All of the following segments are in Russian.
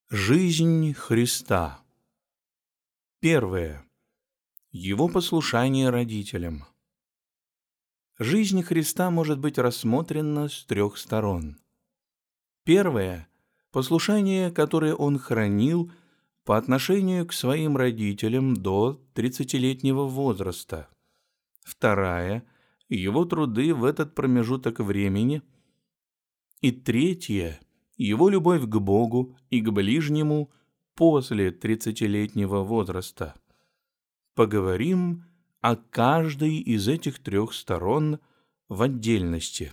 Жизнь Христа. Первое. Его послушание родителям. Жизнь Христа может быть рассмотрена с трех сторон. Первое. Послушание, которое он хранил по отношению к своим родителям до 30-летнего возраста. Вторая. Его труды в этот промежуток времени. И третье. Его любовь к Богу и к ближнему после 30-летнего возраста. Поговорим о каждой из этих трех сторон в отдельности.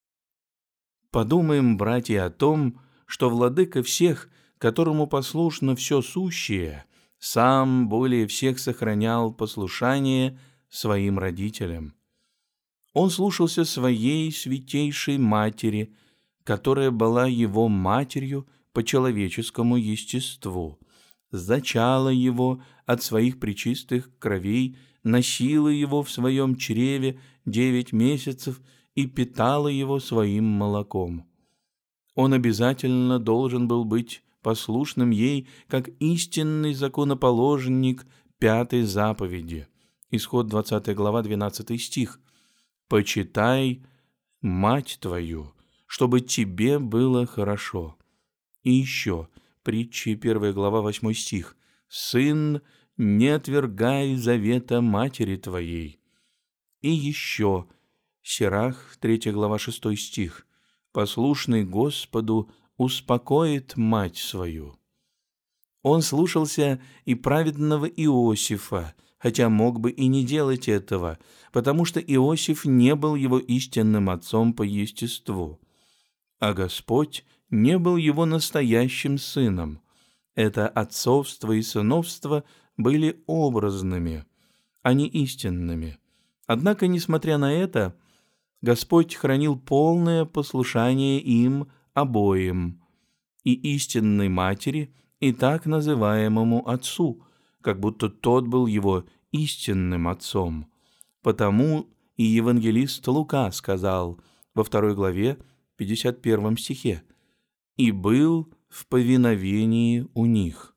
Подумаем, братья, о том, что Владыка всех, которому послушно все сущее, сам более всех сохранял послушание своим родителям. Он слушался своей святейшей матери, которая была его матерью по человеческому естеству, зачала его от своих пречистых кровей, носила его в своем чреве 9 месяцев и питала его своим молоком. Он обязательно должен был быть послушным ей, как истинный законоположник 5-й заповеди. Исход 20 глава, 12 стих. «Почитай мать твою, чтобы тебе было хорошо». И еще, притчи 1 глава, 8 стих. «Сын, не отвергай завета матери твоей». И еще, Сирах 3 глава, 6 стих. «Послушный Господу успокоит мать свою». Он слушался и праведного Иосифа, хотя мог бы и не делать этого, потому что Иосиф не был его истинным отцом по естеству, а Господь не был его настоящим сыном. Это отцовство и сыновство были образными, а не истинными. Однако, несмотря на это, Господь хранил полное послушание им обоим, и истинной матери, и так называемому отцу, как будто тот был его истинным отцом. Потому и евангелист Лука сказал во 2 главе, 51 стихе: «И был в повиновении у них».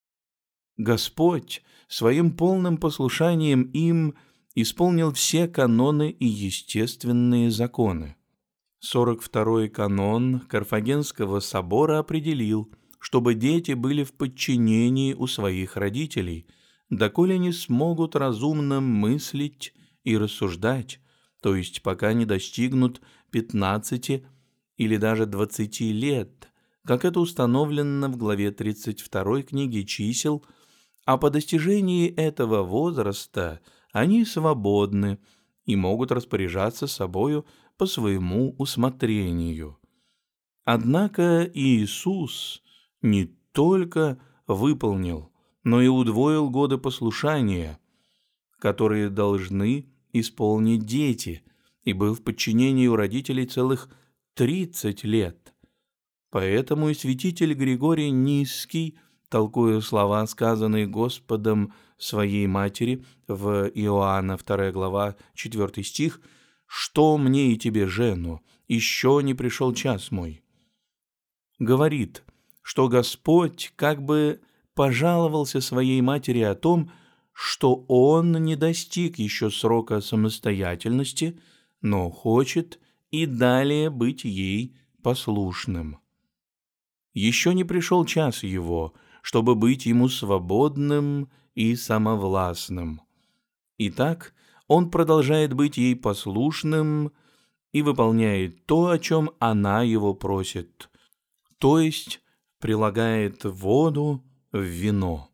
Господь своим полным послушанием им исполнил все каноны и естественные законы. 42-й канон Карфагенского собора определил, чтобы дети были в подчинении у своих родителей, доколе не смогут разумно мыслить и рассуждать, то есть пока не достигнут 15 или даже 20 лет, как это установлено в главе 32 книги «Чисел», а по достижении этого возраста они свободны и могут распоряжаться собою по своему усмотрению. Однако Иисус не только выполнил, но и удвоил годы послушания, которые должны исполнить дети, и был в подчинении у родителей целых 30 лет. Поэтому и святитель Григорий Нисский, толкуя слова, сказанные Господом своей матери в Иоанна 2 глава 4 стих: «Что мне и тебе, жену, еще не пришел час мой», говорит, что Господь как бы пожаловался своей матери о том, что он не достиг еще срока самостоятельности, но хочет и далее быть ей послушным. Еще не пришел час его, чтобы быть ему свободным и самовластным. Итак, он продолжает быть ей послушным и выполняет то, о чем она его просит, то есть прилагает воду в вино.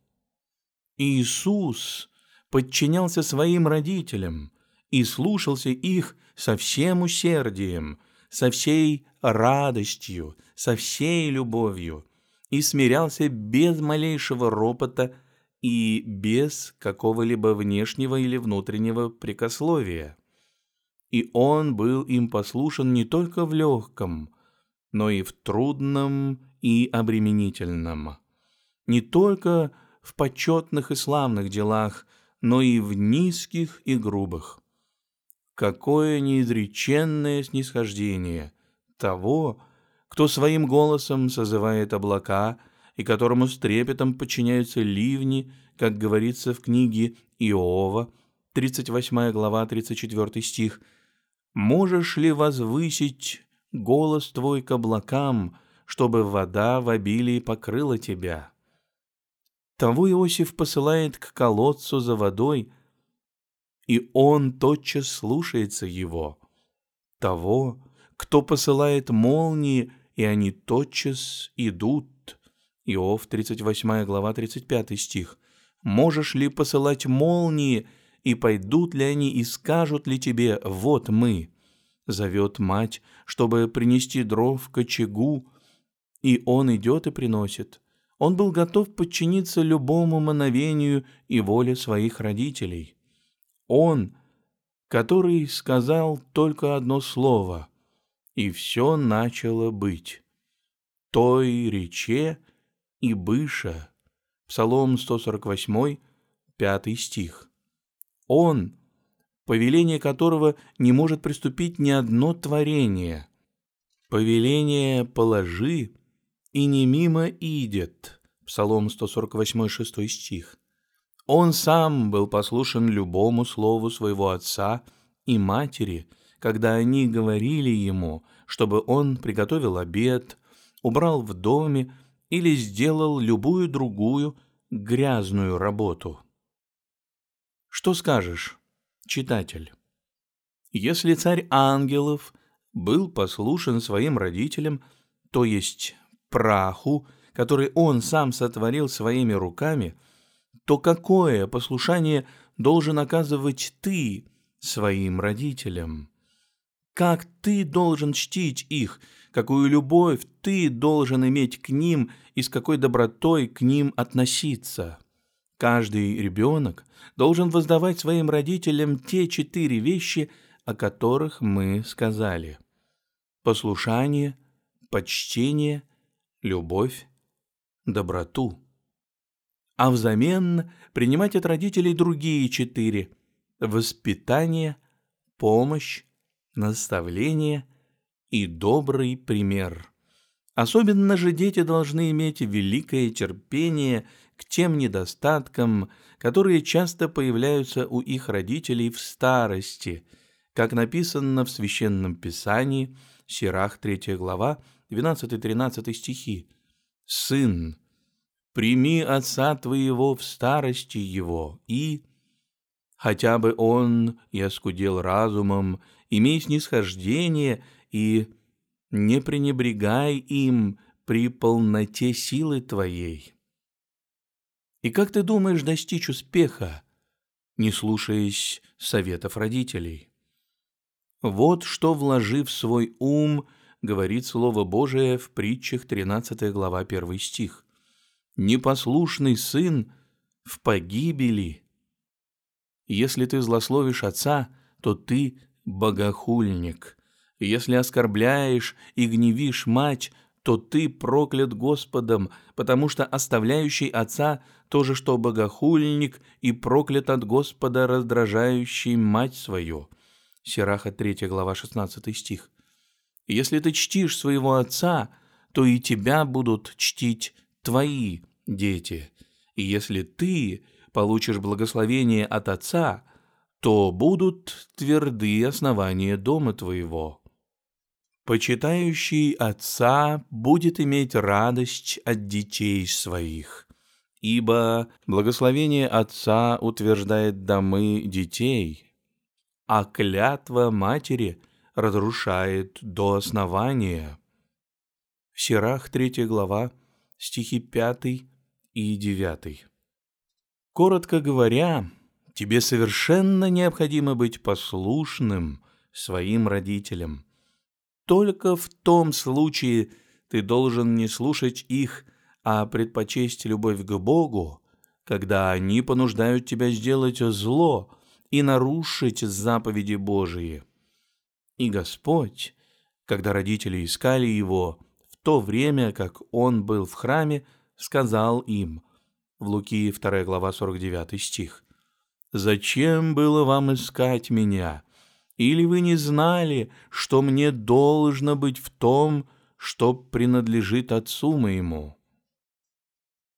Иисус подчинялся своим родителям и слушался их со всем усердием, со всей радостью, со всей любовью, и смирялся без малейшего ропота и без какого-либо внешнего или внутреннего прекословия. И он был им послушен не только в легком, но и в трудном и обременительном, не только в почетных и славных делах, но и в низких и грубых. Какое неизреченное снисхождение того, кто своим голосом созывает облака и которому с трепетом подчиняются ливни, как говорится в книге Иова, 38 глава, 34 стих. «Можешь ли возвысить голос твой к облакам, чтобы вода в обилии покрыла тебя?» Того Иосиф посылает к колодцу за водой, и он тотчас слушается его. Того, кто посылает молнии, и они тотчас идут. Иов, 38 глава, 35 стих. «Можешь ли посылать молнии, и пойдут ли они, и скажут ли тебе: вот мы?» Зовет мать, чтобы принести дров к очагу, и он идет и приносит. Он был готов подчиниться любому мановению и воле своих родителей. Он, который сказал только одно слово, и все начало быть. «Той рече и быша». Псалом 148, 5 стих. Он, повеление которого не может приступить ни одно творение. «Повеление положи, и не мимо идет». Псалом 148, 6 стих. Он сам был послушен любому слову своего отца и матери, когда они говорили ему, чтобы он приготовил обед, убрал в доме или сделал любую другую грязную работу. Что скажешь, читатель? Если царь ангелов был послушен своим родителям, то есть праху, который он сам сотворил своими руками, то какое послушание должен оказывать ты своим родителям? Как ты должен чтить их, какую любовь ты должен иметь к ним и с какой добротой к ним относиться? Каждый ребенок должен воздавать своим родителям те 4 вещи, о которых мы сказали: послушание, почтение, любовь, доброту. А взамен принимать от родителей другие 4: воспитание, помощь, наставление и добрый пример. Особенно же дети должны иметь великое терпение к тем недостаткам, которые часто появляются у их родителей в старости, как написано в Священном Писании, Сирах, 3 глава, 12-13 стихи. «Сын, прими отца твоего в старости его, и, хотя бы он и оскудел разумом, имей снисхождение и не пренебрегай им при полноте силы твоей». И как ты думаешь достичь успеха, не слушаясь советов родителей? Вот что, вложив в свой ум, говорит Слово Божие в притчах, 13 глава, 1 стих. «Непослушный сын в погибели. Если ты злословишь отца, то ты богохульник. Если оскорбляешь и гневишь мать, то ты проклят Господом, потому что оставляющий отца то же, что богохульник, и проклят от Господа, раздражающий мать свою». Сираха, 3 глава, 16 стих. «Если ты чтишь своего отца, то и тебя будут чтить твои дети. И если ты получишь благословение от отца, то будут тверды основания дома твоего. Почитающий отца будет иметь радость от детей своих, ибо благословение отца утверждает домы детей, а клятва матери разрушает до основания». Сирах, 3 глава, стихи 5 и 9. Коротко говоря, тебе совершенно необходимо быть послушным своим родителям. Только в том случае ты должен не слушать их, а предпочесть любовь к Богу, когда они понуждают тебя сделать зло и нарушить заповеди Божии. И Господь, когда родители искали Его, в то время, как Он был в храме, сказал им, в Луки 2 глава 49 стих: «Зачем было вам искать Меня? Или вы не знали, что Мне должно быть в том, что принадлежит Отцу Моему?»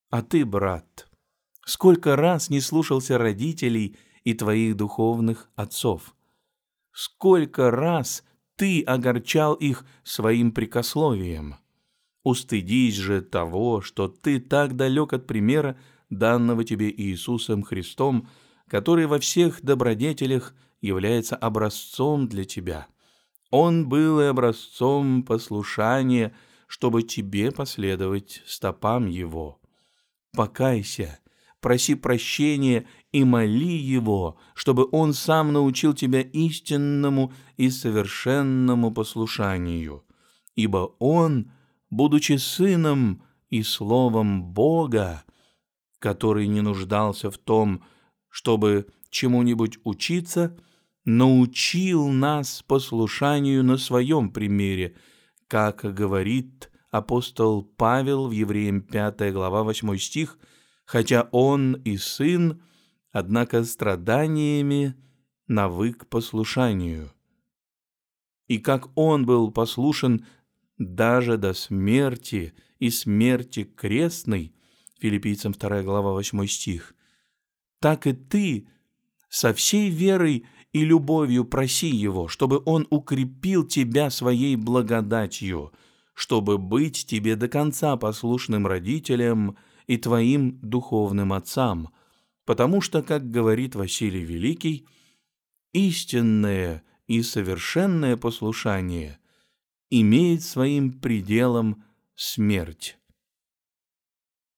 А ты, брат, сколько раз не слушался родителей и твоих духовных отцов? Сколько раз ты огорчал их своим прикословием? Устыдись же того, что ты так далек от примера, данного тебе Иисусом Христом, который во всех добродетелях является образцом для тебя. Он был и образцом послушания, чтобы тебе последовать стопам Его. Покайся, проси прощения и моли Его, чтобы Он сам научил тебя истинному и совершенному послушанию, ибо Он, будучи Сыном и Словом Бога, который не нуждался в том, чтобы чему-нибудь учиться, научил нас послушанию на своем примере, как говорит апостол Павел в Евреям 5 глава 8 стих, хотя он и сын, однако страданиями навык послушанию. И как он был послушен даже до смерти и смерти крестной, Филиппийцам 2 глава 8 стих, так и ты со всей верой и любовью проси Его, чтобы Он укрепил тебя своей благодатью, чтобы быть тебе до конца послушным родителям и твоим духовным отцам, потому что, как говорит Василий Великий, истинное и совершенное послушание имеет своим пределом смерть.